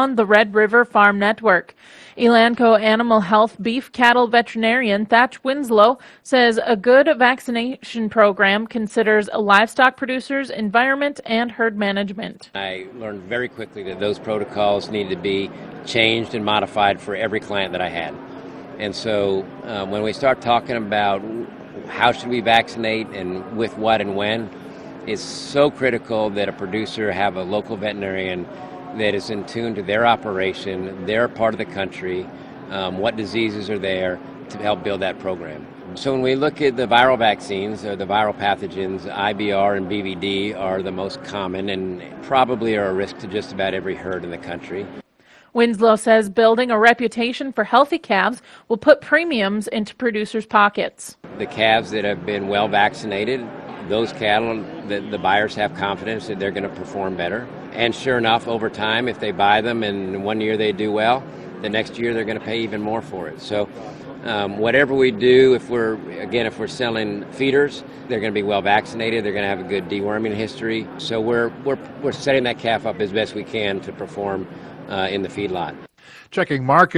on the Red River Farm Network. Elanco Animal Health beef cattle veterinarian Thatch Winslow says a good vaccination program considers livestock producers, environment, and herd management. I learned very quickly that those protocols needed to be changed and modified for every client that I had. And so when we start talking about how should we vaccinate and with what and when, it's so critical that a producer have a local veterinarian that is in tune to their operation, their part of the country, what diseases are there to help build that program. So when we look at the viral vaccines, or the viral pathogens, IBR and BVD are the most common and probably are a risk to just about every herd in the country. Winslow says building a reputation for healthy calves will put premiums into producers' pockets. The calves that have been well vaccinated, those cattle, the buyers have confidence that they're going to perform better. And sure enough, over time, if they buy them and one year they do well, the next year they're going to pay even more for it. So whatever we do, if we're selling feeders, they're going to be well vaccinated. They're going to have a good deworming history. So we're setting that calf up as best we can to perform in the feedlot. Checking market.